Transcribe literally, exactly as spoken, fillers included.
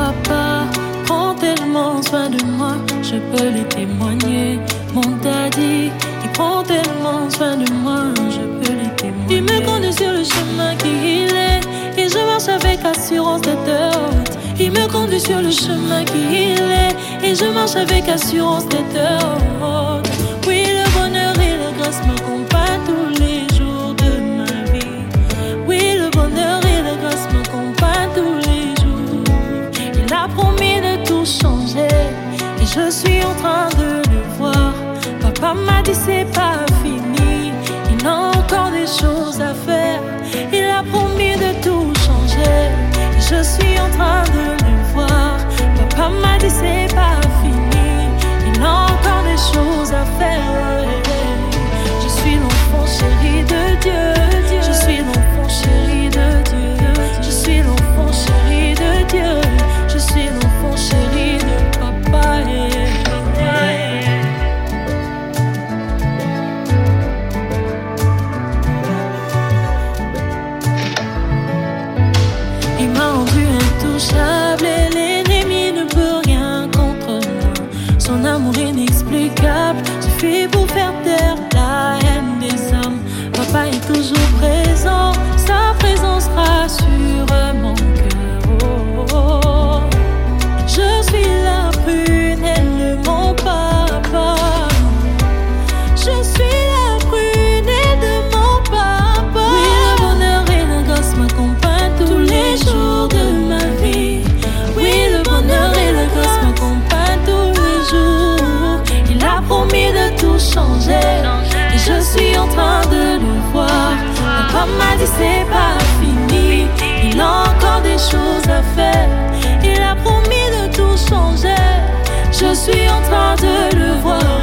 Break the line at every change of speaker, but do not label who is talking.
papa prend tellement soin de moi, je peux le témoigner. Mon daddy, il prend tellement soin de moi, je peux le témoigner. Il me conduit sur le chemin qu'il est, et je marche avec assurance tête haute. Il me conduit sur le chemin qu'il est, et je marche avec assurance tête haute. Oui, le bonheur et la grâce m'accompagnent tous les jours de ma vie. Oui, le bonheur et la grâce m'accompagnent tous les jours. Il a promis de tout changer, et je suis en train de le voir. Papa m'a dit c'est pas fini, il a encore des choses à faire. Il a promis de tout changer, et je suis en train de le voir. Papa m'a dit c'est pas fini, il a encore des choses à faire. Je suis l'enfant chéri de Dieu, je suis l'enfant chéri de Dieu, je suis l'enfant chéri de Dieu, je suis l'enfant chéri de papa. Il m'a rendu intouchable et l'ennemi ne peut rien contre moi. Son amour inexplicable suffit pour faire taire la haine des hommes. Papa est toujours présent, sa présence rassure mon cœur. Oh, oh, oh. Je suis la prunelle de mon papa. Je suis la prunelle de mon papa. Oui, le bonheur et la grâce m'accompagnent tous les jours de ma vie. Oui, le bonheur et la grâce m'accompagnent tous les jours. Il a promis de tout changer, et je suis en train de le voir. Papa m'a dit c'est pas fini, il a encore des choses à faire. Il a promis de tout changer, je suis en train de le voir.